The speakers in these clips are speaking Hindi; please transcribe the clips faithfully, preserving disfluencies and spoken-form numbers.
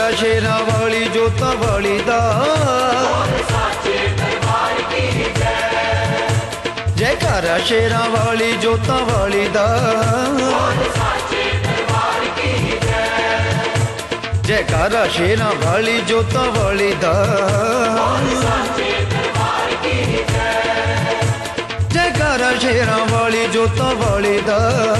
जयकारा शेरां वाली जोतां वाली दा, जयकारा शेरां वाली जोतां वाली दा, जयकारा शेरां वाली जोतां वाली दा, जयकारा शेरां वाली जोतां वाली दा।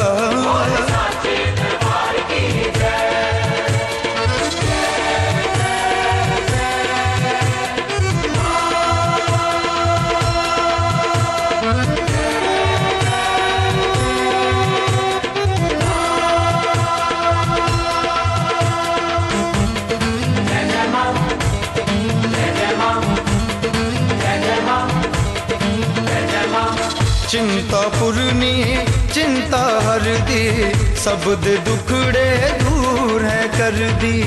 चिंता पुरनी चिंता हर दी, सब दे दुखड़े दूर है कर दी।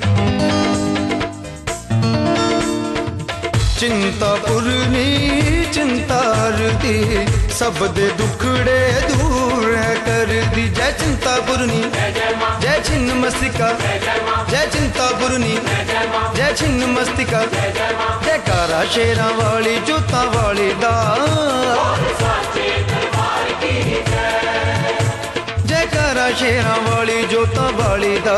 चिंता पुरनी चिंता हर दी, सब दे दुखड़े दूर है कर दी। जय चिंता पुरनी जय छिन्न मस्तिका, जय चिंता पुरनी जय छिन्न मस्तिका, जयकारा शेरां वाली जोतां वाली दा, जयकारा शेरां वाली जोतां वाली दा।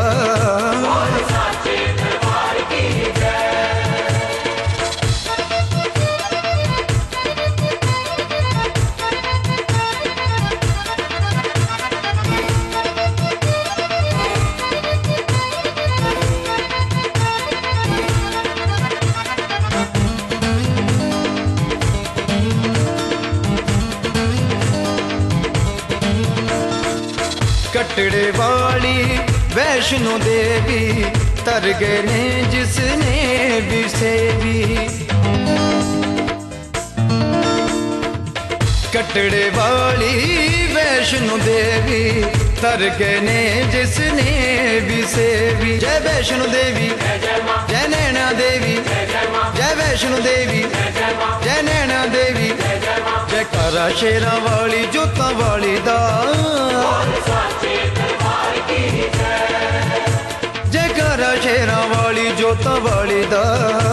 कटड़े वाली वैष्णो देवी, तर गए ने जिसने भी सेवी। कटड़े वाली वैष्णो देवी, तर गए ने जिसने भी सेवी। जय वैष्णो देवी जय नैना देवी, जय वैष्णो देवी जय नैना देवी, जयकारा शेरां वाली जोतां वाली दा, जयकारा शेरां वाली जोतां वाली दा।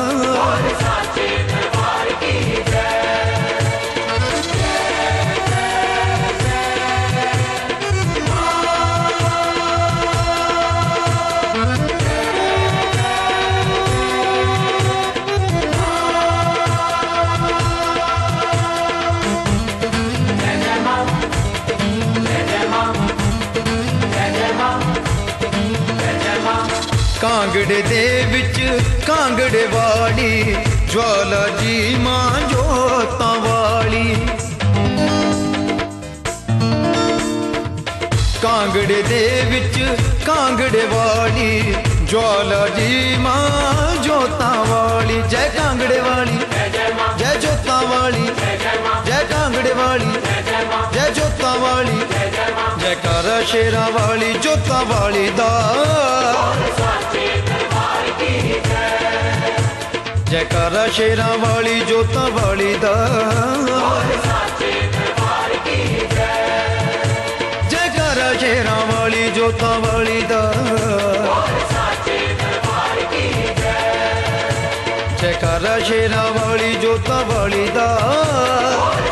कांगड़े दे विच कांगड़े वाली, ज्वाला जी मां जोतां वाली। कांगड़े दे विच कांगड़े वाली, ज्वाला जी मां जोतां वाली। जय कांगड़े वाली जय जोतां वाली, जय कांगड़े वाली जय जोतां वाली, जयकारा शेरां वाली जोतां वाली दा, जयकारा शेरां वाली जोतां वाली दा, जयकारा शेरां वाली जोतां वाली दा, जयकारा शेरां वाली जोतां वाली दा।